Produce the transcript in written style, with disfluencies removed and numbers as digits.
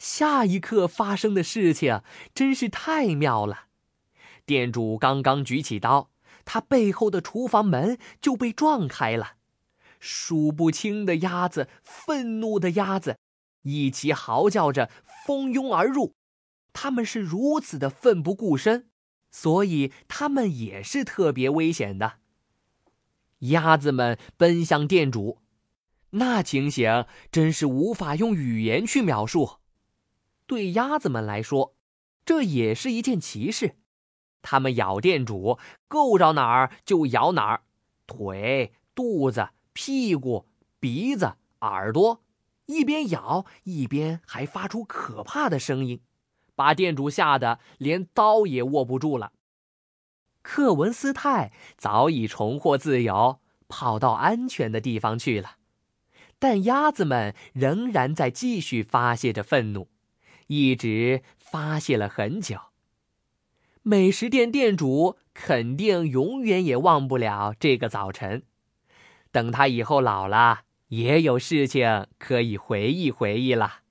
下一刻发生的事情真是太妙了。店主刚刚举起刀，他背后的厨房门就被撞开了。数不清的鸭子，愤怒的鸭子，一起嚎叫着蜂拥而入。它们是如此的奋不顾身，所以它们也是特别危险的。鸭子们奔向店主，那情形真是无法用语言去描述。对鸭子们来说，这也是一件奇事。它们咬店主，够着哪儿就咬哪儿，腿、肚子、屁股、鼻子、耳朵，一边咬一边还发出可怕的声音，把店主吓得连刀也握不住了。克文斯泰早已重获自由，跑到安全的地方去了。但鸭子们仍然在继续发泄着愤怒，一直发泄了很久。美食店店主肯定永远也忘不了这个早晨，等他以后老了，也有事情可以回忆回忆了。